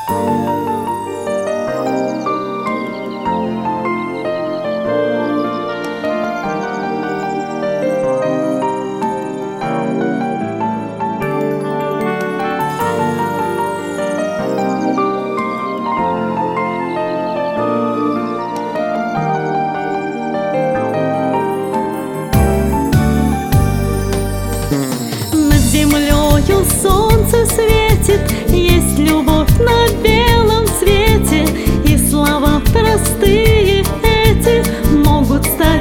Землею солнце светит, есть любовь на белом свете, и слова простые эти могут стать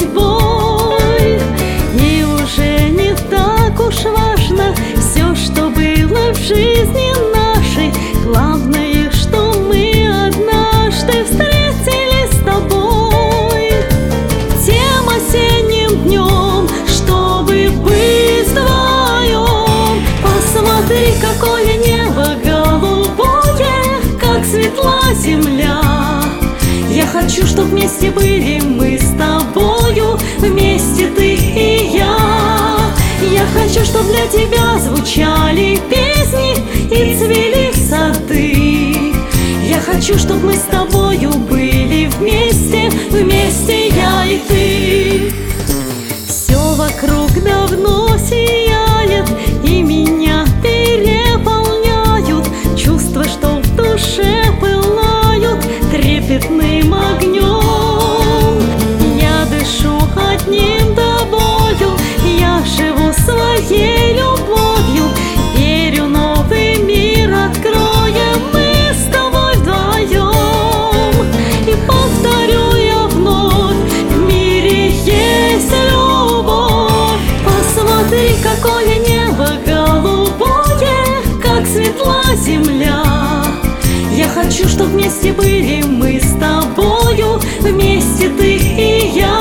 судьбой. И уже не так уж важно все, что было в жизни нашей. Главное, что мы однажды встретились с тобой тем осенним днем, чтобы быть вдвоем. Посмотри, какое небо голубое, как светла земля. Я хочу, чтоб вместе были мы с тобою, вместе ты и я. Я хочу, чтоб для тебя звучали песни и цвели сады. Я хочу, чтоб мы с тобою были вместе, вместе я и ты. Все вокруг давно сияет, и меня переполняют чувства, что в душе пылают трепетным огнем. Я дышу одним тобою, я живу своей любовью, верю, новый мир откроем мы с тобой вдвоем. И повторю я вновь: в мире есть любовь. Посмотри, какое небо голубое, как светла земля. Я хочу, чтоб вместе были мы с тобою, вместе ты и я.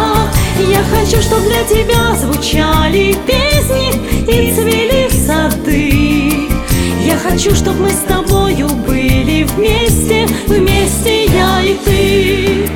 Я хочу, чтоб для тебя звучали песни и цвели сады. Я хочу, чтоб мы с тобою были вместе, вместе я и ты.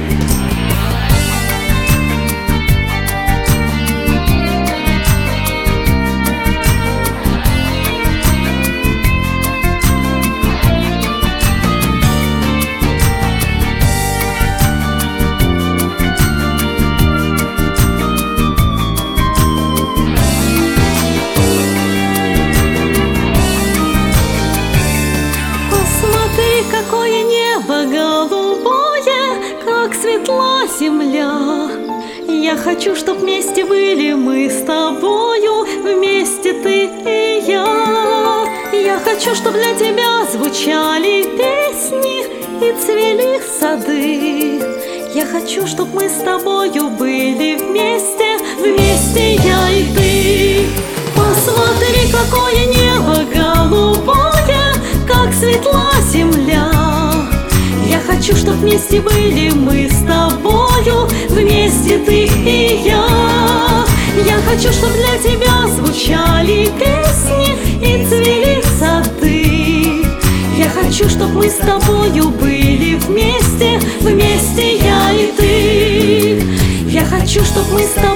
Какое небо голубое, как светла земля. Я хочу, чтоб вместе были мы с тобою, вместе ты и я. Я хочу, чтоб для тебя звучали песни и цвели сады. Я хочу, чтоб мы с тобою были вместе, вместе я и ты. Посмотри, какое небо голубое, как светла земля. Я хочу, чтоб вместе были мы с тобою, вместе ты и я. Я хочу, чтоб для тебя звучали песни и цвели сады. Я хочу, чтоб мы с тобою были вместе, вместе я и ты. Я хочу, чтоб мы с тобой